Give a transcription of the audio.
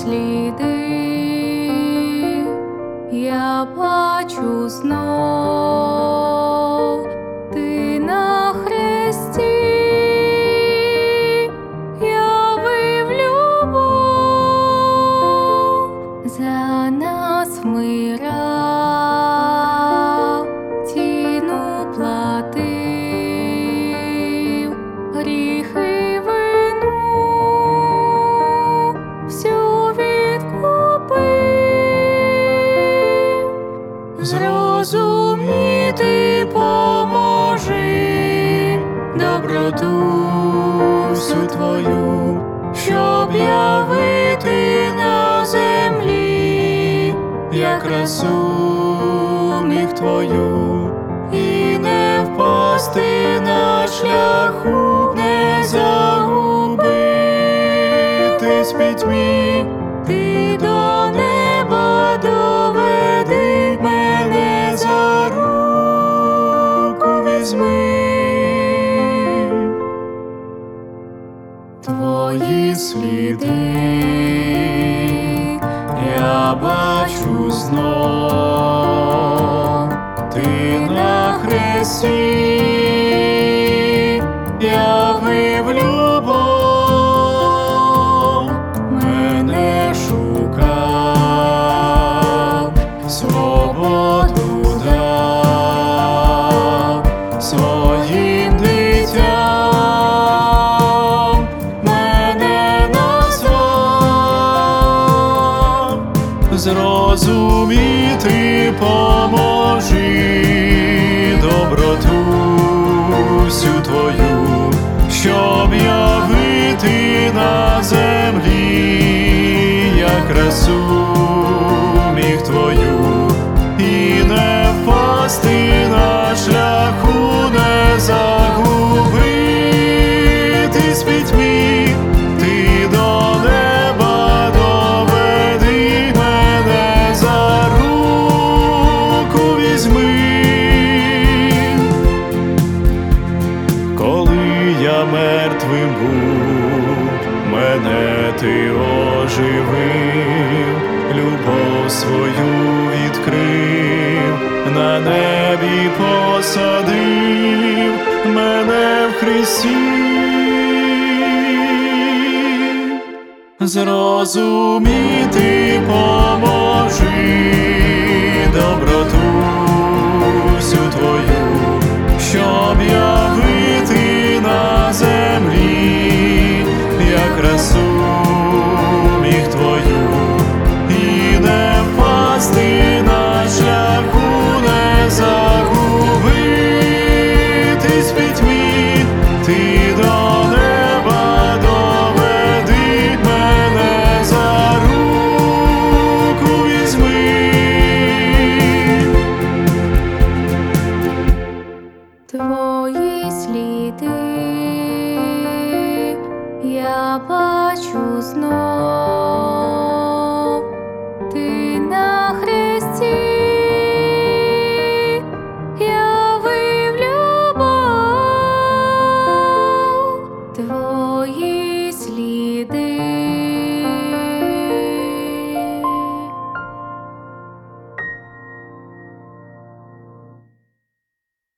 сліди я бачу знов, ти на хресті явив любов, за нас вмирав, ціну платив, гріхи вину всю відкупив. Зрозуміти поможи доброту всю твою, щоб явити на землі я красу міг твою, і не впасти на шляху, не загубитись в пітьмі. Ти до неба доведи, мене за руку візьми. Твої сліди я бачу знов, ти на хресті явив любов, мене шукав, свободу дав своїм дитям, мене назвав. Зрозуміти поможи доброту всю твою, щоб явити на землі я красу міг твою, і не впасти на шляху, не загубитись в пітьмі. Ти до неба доведи, мене за руку візьми. Коли я мертвим був, мене ти оживив, любов свою відкрив, на небі посадив мене в Христі. Зрозуміти поможи доброту всю твою, щоб явити на землі я красу міг твою, і не впасти на шляху, не загубитись в пітьмі. Ти до неба доведи, мене за руку візьми. Твої сліди я бачу знов, ти на хресті явив любов, твої сліди